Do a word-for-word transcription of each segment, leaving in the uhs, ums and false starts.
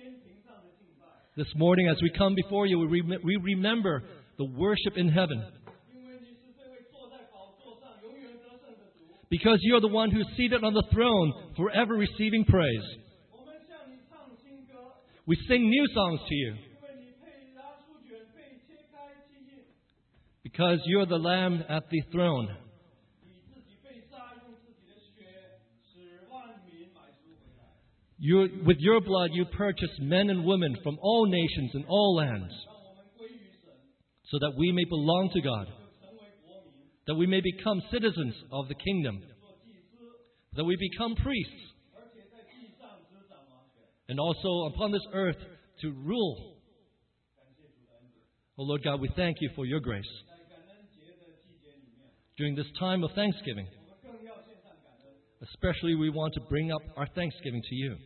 This morning, as we come before you, we, rem- we remember the worship in heaven. Because you're the one who's seated on the throne, forever receiving praise. We sing new songs to you. Because you're the Lamb at the throne. You, with your blood, you purchased men and women from all nations and all lands, so that we may belong to God, that we may become citizens of the kingdom, that we become priests, and also upon this earth to rule. Oh Lord God, we thank you for your grace. During this time of Thanksgiving, especially we want to bring up our thanksgiving to you,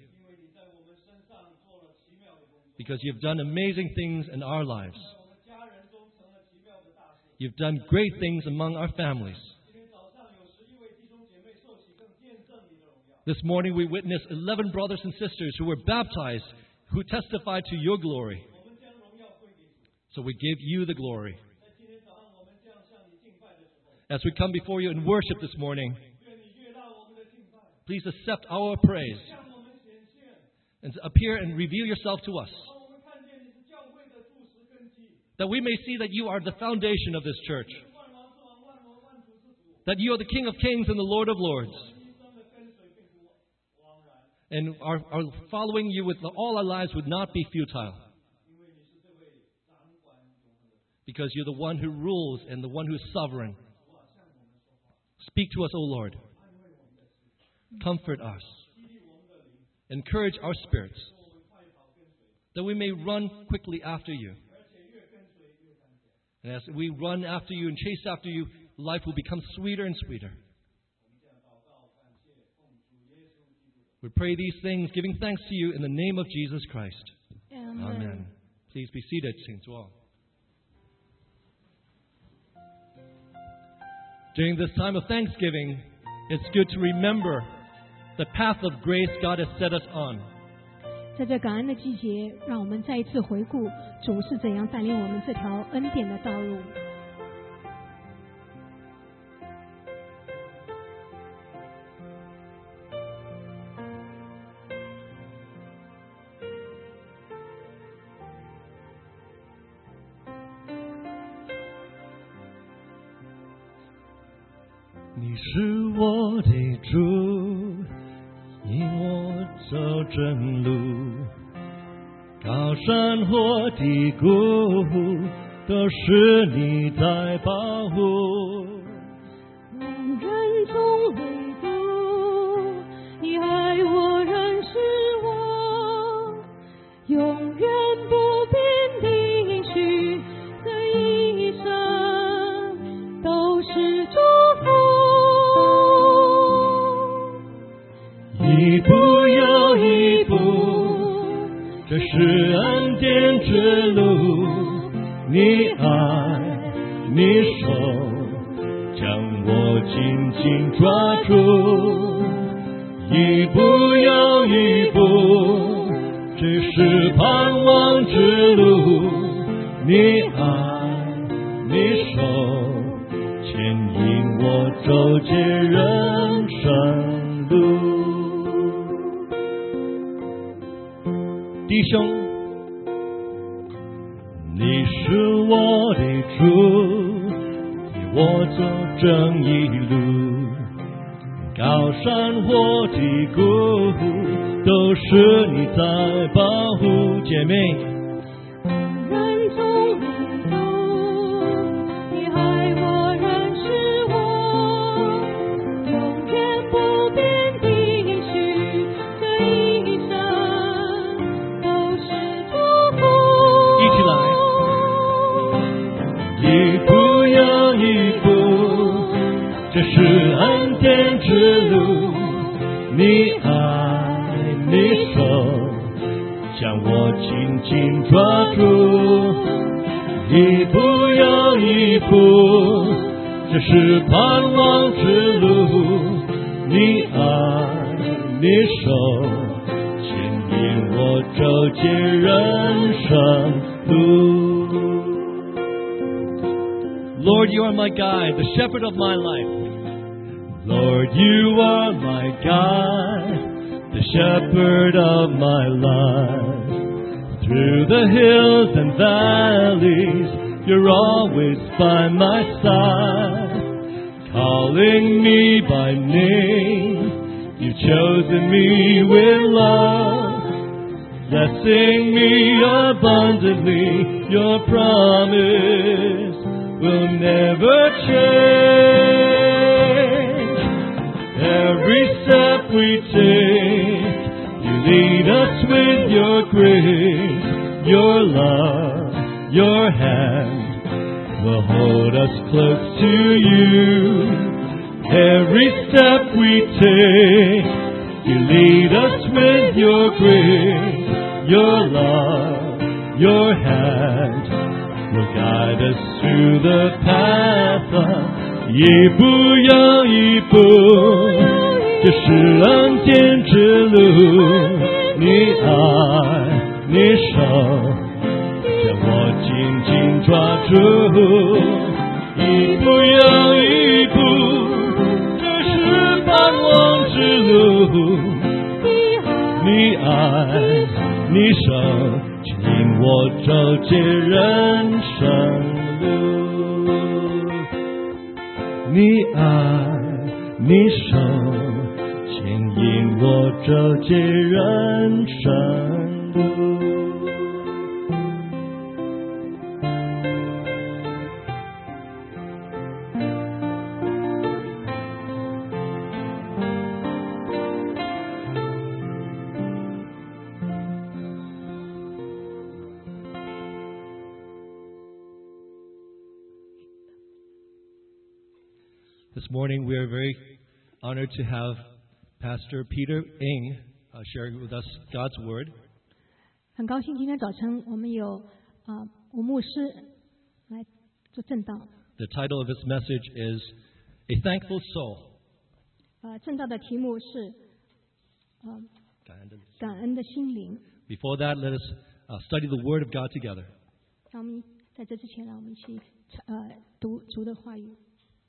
because you've done amazing things in our lives. You've done great things among our families. This morning we witnessed eleven brothers and sisters who were baptized, who testified to your glory. So we give you the glory. As we come before you in worship this morning, please accept our praise and appear and reveal yourself to us, that we may see that you are the foundation of this church, that you are the King of Kings and the Lord of Lords, and our, our following you with all our lives would not be futile, because you're the one who rules and the one who is sovereign. Speak to us, O Lord. Comfort us. Encourage our spirits, that we may run quickly after you. And as we run after you and chase after you, life will become sweeter and sweeter. We pray these things, giving thanks to you in the name of Jesus Christ. Amen. Amen. Please be seated, Saints all. During this time of Thanksgiving, it's good to remember the path of grace God has set us on. 在这感恩的季节，让我们再一次回顾主是怎样带领我们这条恩典的道路。 你是我的主，引我走正路，高山或低谷，都是你在保护。 万人中唯独你爱我，认识我，永远不变的应许，这一生都是祝福。 一步又一步，这是恩典之路，你爱你手将我紧紧抓住，一步又一步，这是盼望之路，你爱你手牵引我走进人生路。弟兄，你是我的主，你我走正义路，高山或低谷，都是你在保护。姐妹， 人中唯独你爱我，认识我，永远不变的应许，这一生都是祝福。 一起来，一步又一步，这是恩典之路，你爱你手将我紧紧抓住，一步又一步，这是盼望之路，你爱你手牵引我走解人生路。 Lord, you are my guide, the shepherd of my life. Lord, you are my guide, the shepherd of my life. Through the hills and valleys, you're always by my side. Calling me by name, you've chosen me with love. Blessing me abundantly, your promise will never change. Every step we take, you lead us with your grace, your love, your hand will hold us close to you. Every step we take, you lead us with your grace, your love, your hand will guide us through the path of 一步又一步，这是恩典之路。你爱，你手，将我紧紧抓住。一步又一步，这是盼望之路。你爱，你手，牵引我走进人生路。你爱，你手，牵引我走进人生路。 This morning we are very honored to have Pastor Peter Ng uh, sharing with us God's Word. 很高兴今天早晨我们有啊、呃、吴牧师来做正道。 The title of this message is A Thankful Soul. 呃，正道的题目是呃感恩的心灵。 Before that, let us uh, study the Word of God together. 让我们在这之前，让我们一起呃读主的话语。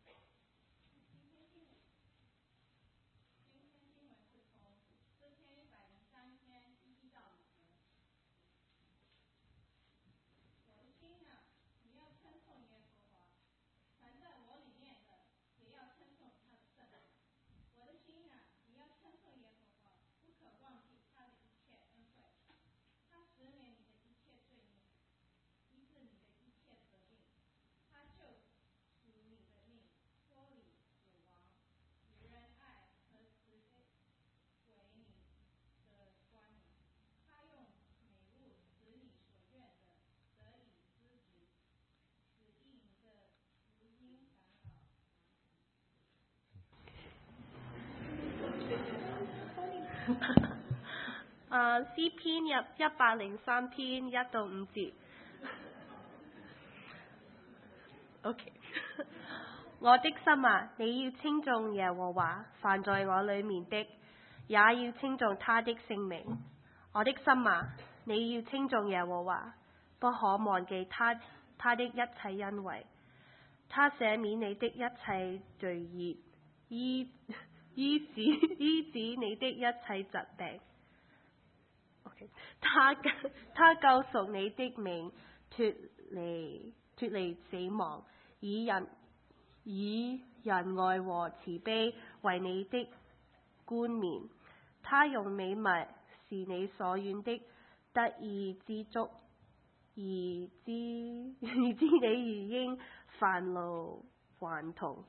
啊，詩篇入一百零三篇一到五節。OK， 我的心啊，你要稱頌耶和華，凡在我裏面的，也要稱頌他的聖名。我的心啊，你要稱頌耶和華，不可忘記他他的一切恩惠。他赦免你的一切罪孽，醫醫治醫治你的一切疾病。Okay. 他他救贖你的命，脫離脫離死亡，以仁以仁愛和慈悲為你的冠冕。他用美物是你所願的得以知足，而知而知你如應煩惱頑童。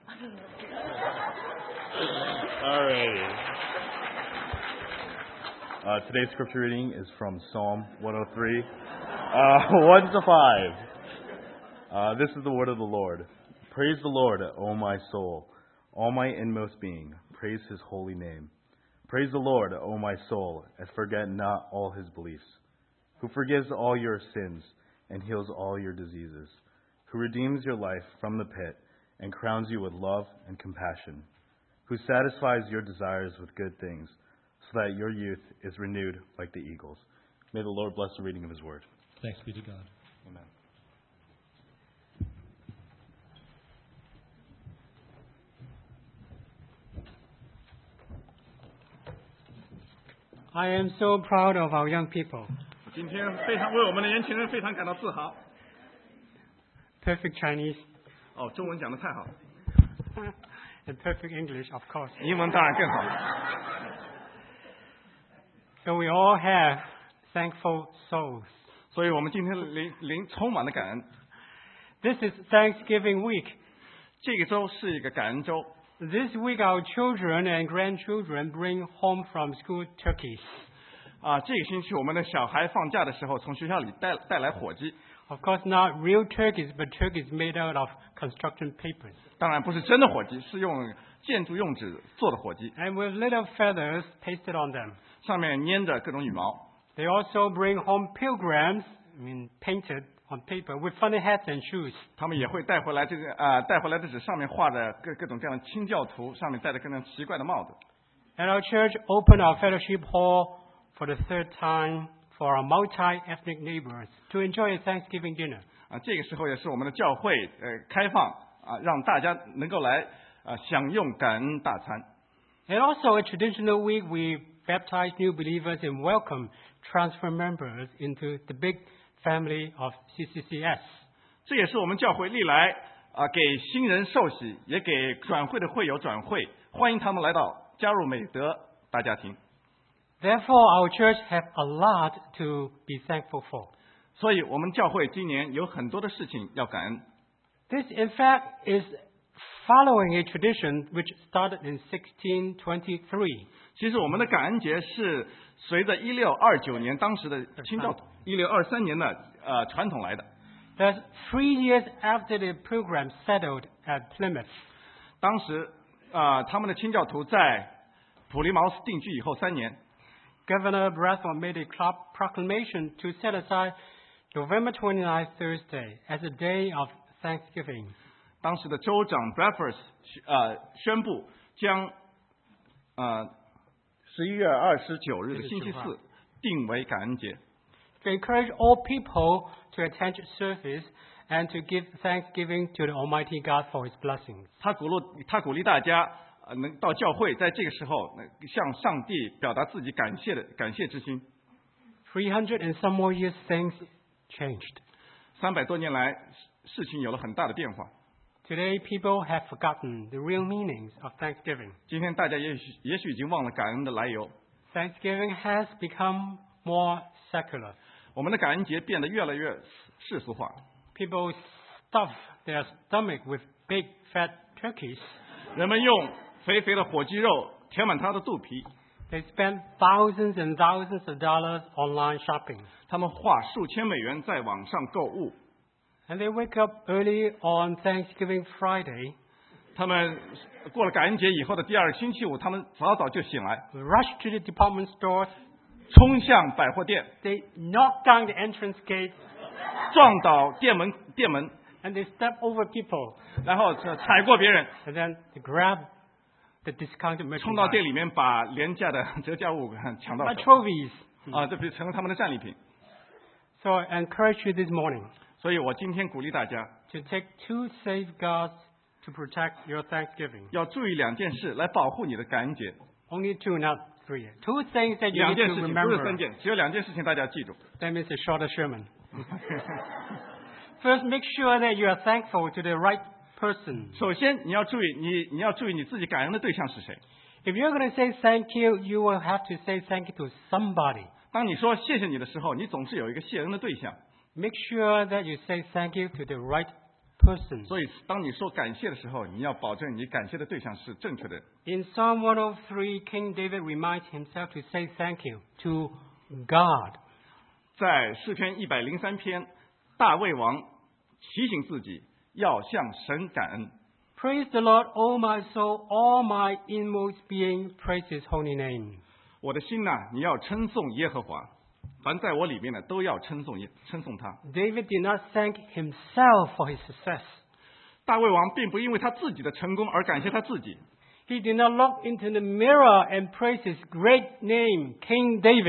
Alrighty. Uh, today's scripture reading is from Psalm one oh three, uh, one to five. Uh, this is the word of the Lord. Praise the Lord, O my soul, all my inmost being. Praise his holy name. Praise the Lord, O my soul, and forget not all his beliefs, who forgives all your sins and heals all your diseases, who redeems your life from the pit and crowns you with love and compassion, who satisfies your desires with good things, so that your youth is renewed like the eagles. May the Lord bless the reading of His Word. Thanks be to God. Amen. I am so proud of our young people. 今天非常为我们的年轻人非常感到自豪。 Perfect Chinese 哦，中文讲得太好， and perfect English, of course. 英文当然更好。 So we all have thankful souls. 所以我们今天灵灵充满了感恩。 This is Thanksgiving week. 这个周是一个感恩周。 This week our children and grandchildren bring home from school turkeys. 啊，这个星期我们的小孩放假的时候，从学校里带带来火鸡， Of course, not real turkeys, but turkeys made out of construction papers. 当然不是真的火鸡，是用建筑用纸做的火鸡， And with little feathers pasted on them. 上面粘着各种羽毛。 They also bring home pilgrims, I mean painted on paper, with funny hats and shoes. 他们也会带回来这个啊、带回来的纸上面画着各各种各样的清教徒，上面戴着各种奇怪的帽子。 And our church opened our fellowship hall for the third time for our multi-ethnic neighbors to enjoy a Thanksgiving dinner. 啊，这个时候也是我们的教会呃开放啊，让大家能够来啊享用感恩大餐。 And also a traditional week, we baptize new believers and welcome transfer members into the big family of C C C S. 这也是我们教会历来啊给新人受洗，也给转会的会友转会，欢迎他们来到加入美德大家庭。 Therefore, our church have a lot to be thankful for. 所以我们教会今年有很多的事情要感恩。 This, in fact, is following a tradition which started in sixteen twenty-three. 其实我们的感恩节是随着一六二九年当时的清教徒一六二三年的呃传统来的。 That's three years after the pilgrims settled at Plymouth. 当时啊、呃、他们的清教徒在普利茅斯定居以后三年， Governor Bradford made a cl- proclamation to set aside November twenty-ninth, Thursday, as a day of Thanksgiving. 当时的州长 Bradford 呃宣布将呃十一月二十九日的星期四定为感恩节。 To encourage all people to attend service and to give thanksgiving to the Almighty God for His blessings. 他鼓励他鼓励大家呃能到教会，在这个时候能向上帝表达自己感谢的感谢之心。 Three hundred and some more years, things changed. 三百多年来，事情有了很大的变化。 Today, people have forgotten the real meanings of Thanksgiving. 今天大家也许也许已经忘了感恩的来由。 Thanksgiving has become more secular. 我们的感恩节变得越来越世俗化， People stuff their stomach with big fat turkeys. 人们用肥肥的火鸡肉填满他的肚皮， They spend thousands and thousands of dollars online shopping. 他们花数千美元在网上购物， And they wake up early on Thanksgiving Friday, 他们过了感恩节以后的第二个星期五，他们早早就醒来， rush to the department stores. 冲向百货店， They knock down the entrance gate 撞倒店门店门， and they step over people. 然后踩过别人， And then they grab the discounted 冲到店 merchandise. 里面把廉价的折价物抢到 My 手， trophies. 啊，这成了他们的战利品。 So I encourage you this morning 所以我今天鼓励大家 to take two safeguards to protect your Thanksgiving. 要注意两件事来保护你的感恩节。 Only two, not three. Two things that you 两 need 件 to 事情，不是三 remember. 件，只有两件事情大家要记住。 That means a shorter sermon. First, make sure that you are thankful to the right person. 首先，你要注意，你你要注意你自己感恩的对象是谁。 If you're going to say thank you, you will have to say thank you to somebody. 当你说谢谢你的时候，你总是有一个谢恩的对象。 Make sure that you say thank you to the right person. 所以，当你说感谢的时候，你要保证你感谢的对象是正确的。 In Psalm one oh three, King David reminds himself to say thank you to God. 在诗篇一百零三篇，大卫王提醒自己要向神感恩。 Praise the Lord, O my soul, all my inmost being, praise His holy name. 我的心呐、你要称颂耶和华，凡在我里面的都要称颂耶称颂他。 David did not thank himself for his success. 大卫王并不因为他自己的成功而感谢他自己， He did not look into the mirror and praise his great name, King David.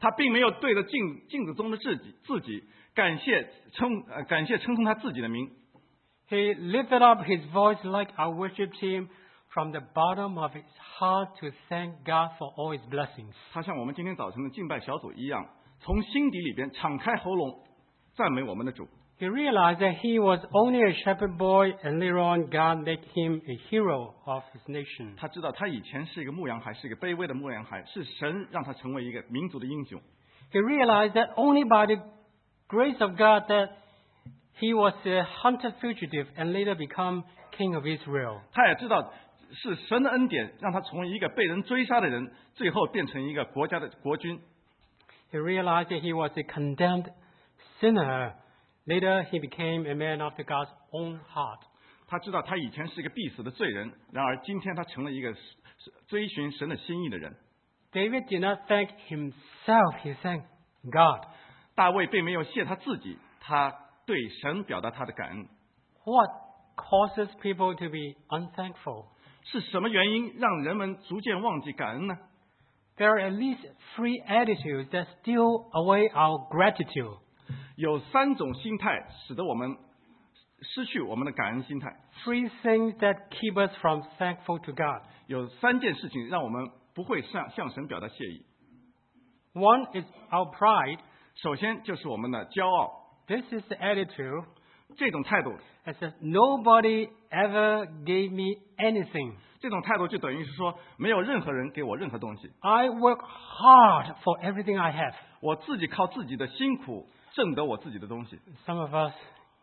他并没有对着镜镜子中的自己自己感谢称呃感谢称颂他自己的名。 He lifted up his voice like I worshiped him from the bottom of his heart to thank God for all his blessings. 他像我们今天早晨的敬拜小组一样，从心底里边敞开喉咙赞美我们的主。 He realized that he was only a shepherd boy, and later on God made him a hero of his nation. 他知道他以前是一个牧羊孩，是一个卑微的牧羊孩，是神让他成为一个民族的英雄。 He realized that only by the grace of God that he was a hunted fugitive and later become king of Israel. 他也知道是神的恩典让他从一个被人追杀的人，最后变成一个国家的国君。 He realized that he was a condemned sinner. Later, he became a man after God's own heart. 他知道他以前是一个必死的罪人，然而今天他成了一个追寻神的心意的人。 David did not thank himself, he thanked God. 大卫并没有谢他自己，他对神表达他的感恩。 What causes people to be unthankful? 是什么原因让人们逐渐忘记感恩呢？ There are at least three attitudes that steal away our gratitude. 有三种心态使得我们失去我们的感恩心态。 Three things that keep us from thankful to God. 有三件事情让我们不会向向神表达谢意。 One is our pride. 首先就是我们的骄傲， This is the attitude 这种态度， that says, nobody ever gave me anything. 这种态度就等于是说，没有任何人给我任何东西， I work hard for everything I have. 我自己靠自己的辛苦挣得我自己的东西。 Some of us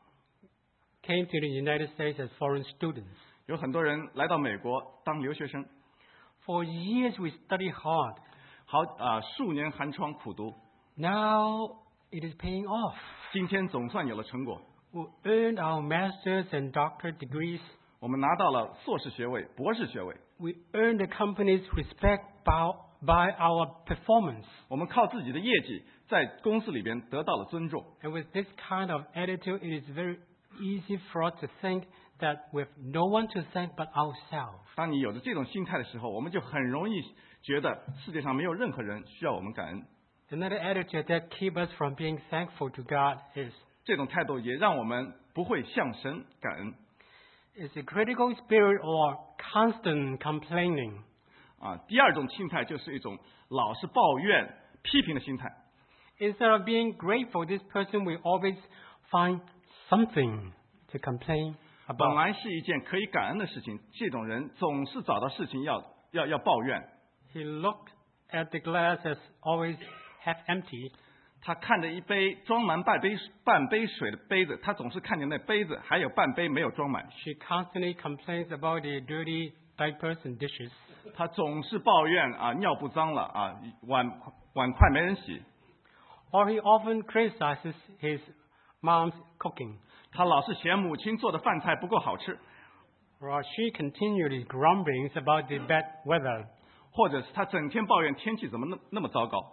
came to the United States as foreign students. 有很多人来到美国当留学生， For years we studied hard. 好啊，数年寒窗苦读， Now it is paying off. 今天总算有了成果。 We earned our master's and doctorate degrees. 我们拿到了硕士学位、博士学位， We earned the company's respect by, by our performance. 我们靠自己的业绩在公司里边得到了尊重。 And with this kind of attitude, it is very easy for us to think that we have no one to thank but ourselves. 当你有着这种心态的时候，我们就很容易觉得世界上没有任何人需要我们感恩。 Another attitude that keeps us from being thankful to God is, 这种态度也让我们不会向神感恩。 is a critical spirit or constant complaining. 啊，第二种心态就是一种老是抱怨、批评的心态。 Instead of being grateful, this person will always find something to complain 本 about. 来是一件可以感恩的事情，这种人总是找到事情要要要抱怨。 He looked at the glass as always half empty. 他看着一杯装满半杯半杯水的杯子，他总是看见那杯子还有半杯没有装满。 She constantly complains about the dirty diapers and dishes. 他总是抱怨啊，尿布脏了啊，碗碗筷没人洗。 Or he often criticizes his mom's cooking. 他老是嫌母亲做的饭菜不够好吃， Or she continually grumblings about the bad weather. 或者是他整天抱怨天气怎么那那么糟糕。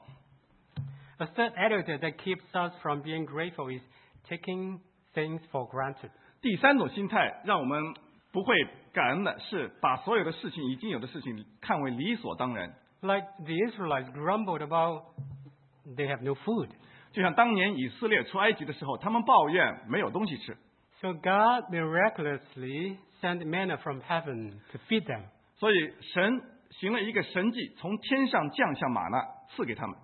A third attitude that keeps us from being grateful is taking things for granted. 第三种心态让我们不会感恩的是把所有的事情已经有的事情看为理所当然。 Like the Israelites grumbled about they have no food. 就像当年以色列出埃及的时候，他们抱怨没有东西吃， So God miraculously sent manna from heaven to feed them. 所以神行了一个神迹，从天上降下玛纳赐给他们。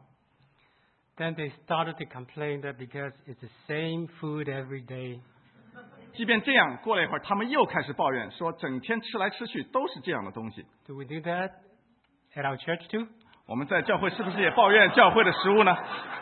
Then they started to complain that because it's the same food every day. 即便这样，过了一会儿，他们又开始抱怨，说整天吃来吃去都是这样的东西。 Do we do that at our church too? 我们在教会是不是也抱怨教会的食物呢？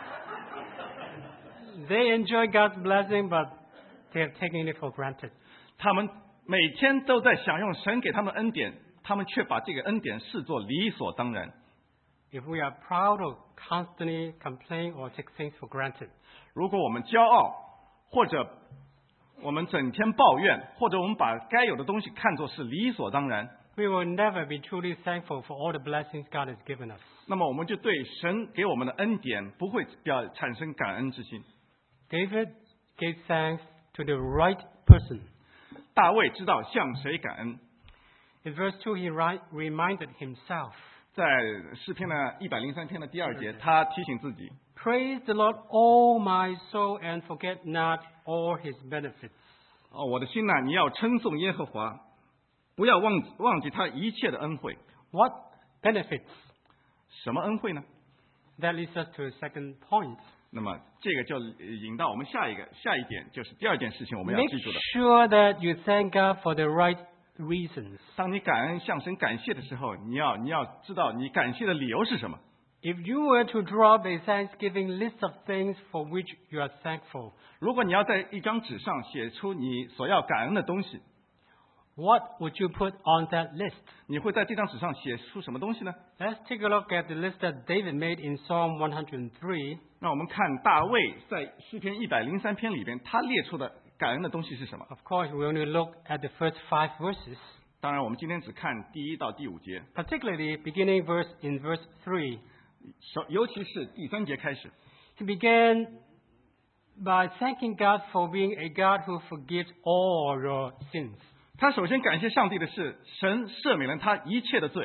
They enjoy God's blessing, but they have taken it for granted. 他们每天都在享用神给他们的恩典，他们却把这个恩典视作理所当然。 If we are proud of constantly complain or take things for granted, 如果我们骄傲，或者我们整天抱怨，或者我们把该有的东西看作是理所当然， we will never be truly thankful for all the blessings God has given us. 那么我们就对神给我们的恩典不会表产生感恩之心。 David gave thanks to the right person. 大卫知道向谁感恩。 In verse two, he ri- reminded himself. 在诗篇的一百零三篇的第二节，他提醒自己， Praise the Lord, all my soul, and forget not all his benefits. 哦，我的心呐，你要称颂耶和华，不要忘忘记他一切的恩惠。 What benefits? 什么恩惠呢？ That leads us to a second point. 那么这个就引到我们下一个下一点，就是第二件事情我们要 Make 记住的。 sure that you thank God for the right reasons. 当你感恩向神感谢的时候，你要你要知道你感谢的理由是什么。 If you were to draw up a Thanksgiving list of things for which you are thankful, 如果你要在一张纸上写出你所要感恩的东西， what would you put on that list? 你会在这张纸上写出什么东西呢？ Let's take a look at the list that David made in Psalm one hundred three. 那我们看大卫在诗篇一百零三篇里边，他列出的感恩的东西是什么？ Of course, we only look at the first five verses, 当然，我们今天只看第一到第五节， particularly beginning verse in verse three. 首尤其是第三节开始， He began by thanking God for being a God who forgives all your sins. 他首先感谢上帝的是，神赦免了他一切的罪。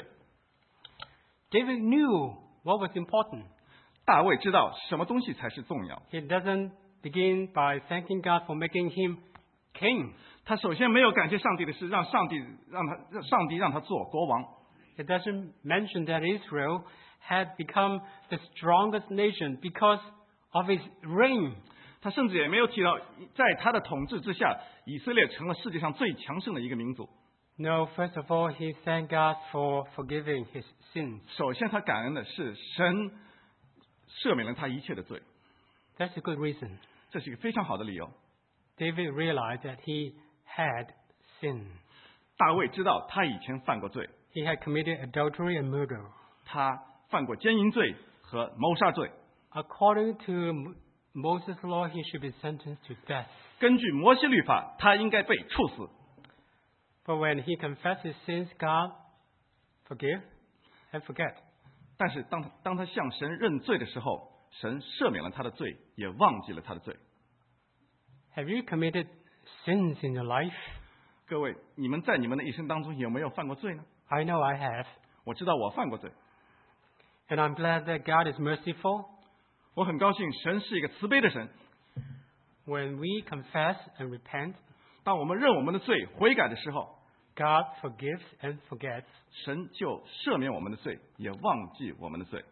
David knew what was important. 大卫知道什么东西才是重要。 He doesn't begin by thanking God for making him king. 他首先没有感谢上帝的是，让上帝让他让上帝让他做国王。 It doesn't mention that Israel had become the strongest nation because of his reign. 他甚至也没有提到，在他的统治之下，以色列成了世界上最强盛的一个民族。 No, first of all, he thanked God for forgiving his sins. 首先，他感恩的是神赦免了他一切的罪， That's a good reason. 这是一个非常好的理由。 David realized that he had sinned. 大卫知道他以前犯过罪， He had committed adultery and murder. 他犯过奸淫罪和谋杀罪。 According to Moses' law, he should be sentenced to death. 根据摩西律法，他应该被处死。 But when he confessed his sins, God forgive and forget. 但是当他当他向神认罪的时候，神赦免了他的罪，也忘记了他的罪。 Have you committed sins in your life? 各位，你们在你们的一生当中有没有犯过罪呢？ I know I have. 我知道我犯过罪， And I'm glad that God is merciful. 我很高兴神是一个慈悲的神。 When we confess and repent, 当我们认我们的罪、悔改的时候， God forgives and forgets. 神就赦免我们的罪，也忘记我们的罪。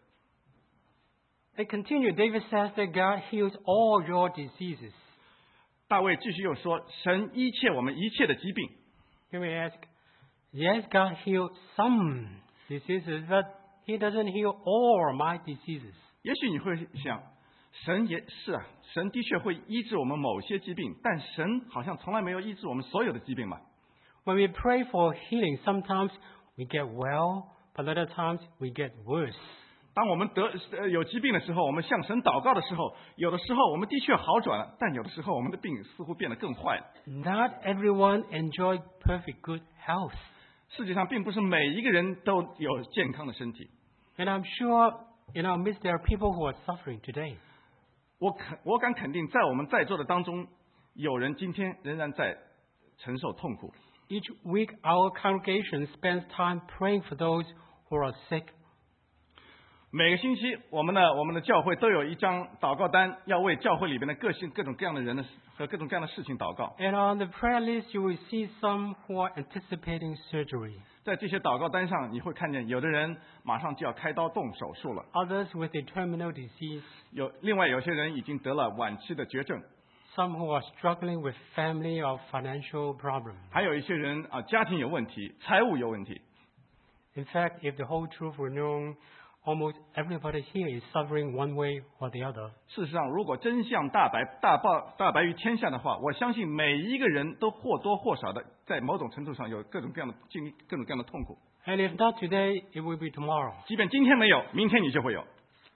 They continue. David says that God heals all your diseases. 大卫继续又说，神医切我们一切的疾病。 You may ask, yes, God healed some diseases, but He doesn't heal all my diseases. 也许你会想，神也是啊，神的确会医治我们某些疾病，但神好像从来没有医治我们所有的疾病嘛。 When we pray for healing, sometimes we get well, but other times we get worse. 当我们得呃有疾病的时候，我们向神祷告的时候，有的时候我们的确好转了，但有的时候我们的病似乎变得更坏了。 Not everyone enjoys perfect good health. 世界上并不是每一个人都有健康的身体。 And I'm sure in our midst there are people who are suffering today. 我肯我敢肯定，在我们在座的当中，有人今天仍然在承受痛苦。 Each week our congregation spends time praying for those who are sick. 每个星期，我们的我们的教会都有一张祷告单，要为教会里边的各性各种各样的人的和各种各样的事情祷告。 And on the prayer list you will see some who are anticipating surgery. 在这些祷告单上，你会看见有的人马上就要开刀动手术了， Others with a terminal disease. 有另外有些人已经得了晚期的绝症， Some who are struggling with family or financial problems. 还有一些人啊家庭有问题，财务有问题。 In fact, if the whole truth were known, almost everybody here is suffering one way or the other. 事实上，如果真相大白大报大白于天下的话，我相信每一个人都或多或少的在某种程度上有各种各样的经历各种各样的痛苦。 And if not today, it will be tomorrow. 即便今天没有，明天你就会有。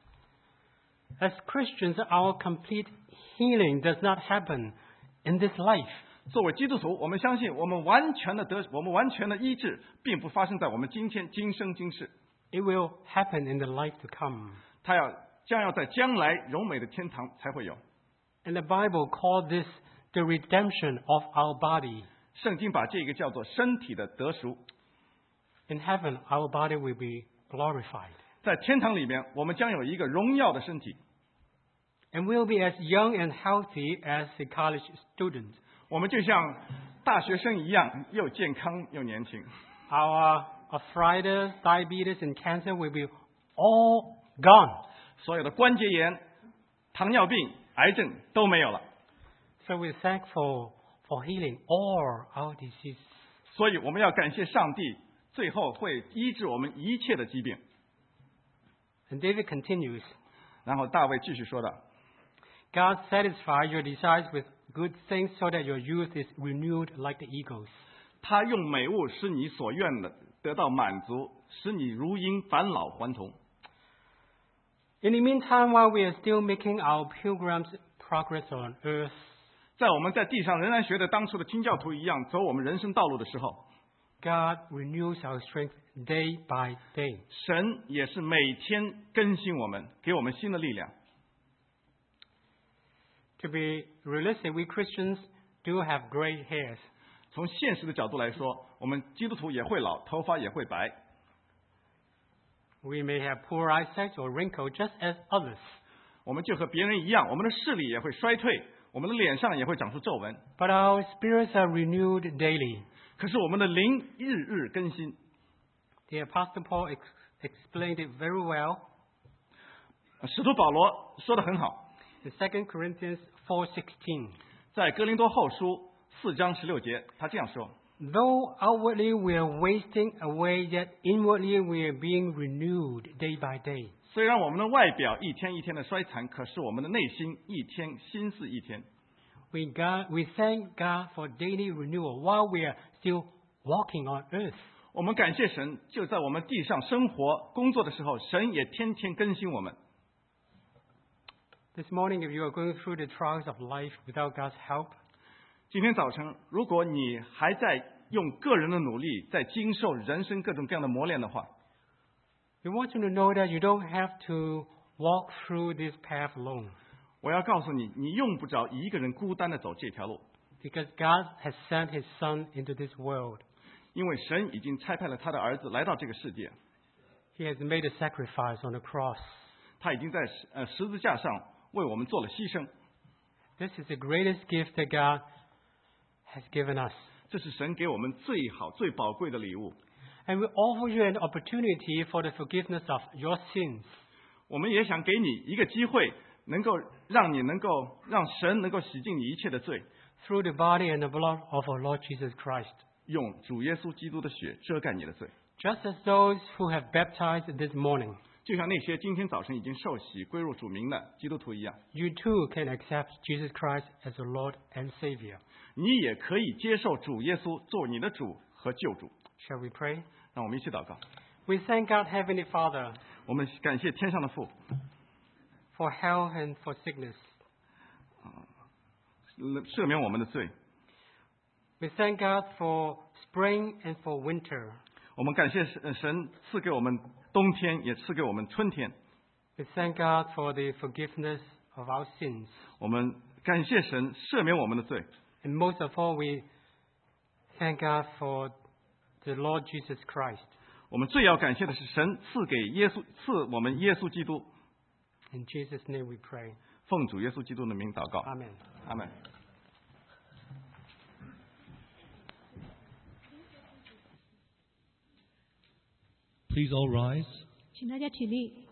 As Christians, our complete healing does not happen in this life. 作为基督徒，我们相信我们完全的得，我们完全的医治，并不发生在我们今天今生今世， It will happen in the life to come. 它要将要在将来荣美的天堂才会有。 And the Bible called this the redemption of our body. 圣经把这个叫做身体的得赎。 In heaven, our body will be glorified. 在天堂里面，我们将有一个荣耀的身体， And we'll be as young and healthy as a college student. 我们就像大学生一样，又健康又年轻。 Our arthritis, diabetes, and cancer will be all gone. 所有的关节炎、糖尿病、癌症都没有了。 So we're thankful for healing all our diseases. 所以我们要感谢上帝，最后会医治我们一切的疾病。 And David continues, 然后大卫继续说道： God satisfy your desires with good things so that your youth is renewed like the eagles. 他用美物使你所愿的得到满足，使你如鹰返老还童。 In the meantime, while we are still making our pilgrim's progress on earth, 在我们在地上仍然学的当初的清教徒一样走我们人生道路的时候， God renews our strength day by day. 神也是每天更新我们，给我们新的力量。 To be realistic, we Christians do have gray hairs. 从现实的角度来说，我们基督徒也会老，头发也会白。 We may have poor eyesight or wrinkle just as others. 我们就和别人一样，我们的视力也会衰退，我们的脸上也会长出皱纹。 But our spirits are renewed daily. 可是我们的灵日日更新。 The Apostle Paul ex- explained it very well 使徒保罗说得很好， in Second Corinthians four sixteen. 在哥林多后书四章十六节，他这样说： Though outwardly we are wasting away, yet inwardly we are being renewed day by day. 虽然我们的外表一天一天的衰残，可是我们的内心一天新似一天。 We, God, we thank God for daily renewal while we are still walking on earth. 我们感谢神，就在我们地上生活工作的时候，神也天天更新我们。 This morning, if you are going through the trials of life without God's help, 今天早晨，如果你还在用个人的努力在经受人生各种各样的磨练的话， we want you to know that you don't have to walk through this path alone, 我要告诉你，你用不着一个人孤单的走这条路， because God has sent His Son into this world. 因为神已经差派了他的儿子来到这个世界， He has made a sacrifice on the cross. 他已经在呃十字架上为我们做了牺牲。 This is the greatest gift that God has given us. 这是神给我们最好、最宝贵的礼物。 And we offer you an opportunity for the forgiveness of your sins. 我们也想给你一个机会，能够让你能够让神能够洗净你一切的罪， through the body and the blood of our Lord Jesus Christ. 用主耶稣基督的血遮盖你的罪， Just as those who have baptized this morning, 就像那些今天早晨已经受洗归入主名的基督徒一样， you too can accept Jesus Christ as your Lord and Savior. 你也可以接受主耶稣做你的主和救主。 Shall we pray? 让我们一起祷告。 We thank God, Heavenly Father, 我们感谢天上的父， for health and for sickness. 赦免我们的罪。 We thank God for spring and for winter. 我们感谢神神赐给我们冬天，也赐给我们春天。 We thank God for the forgiveness of our sins. 我们感谢神赦免我们的罪。 And most of all, we thank God for the Lord Jesus Christ. 我们最要感谢的是神赐给耶稣赐我们耶稣基督。 In Jesus' name we pray. 奉主耶稣基督的名祷告。 Amen. 阿门。 Please all rise. 请大家起立。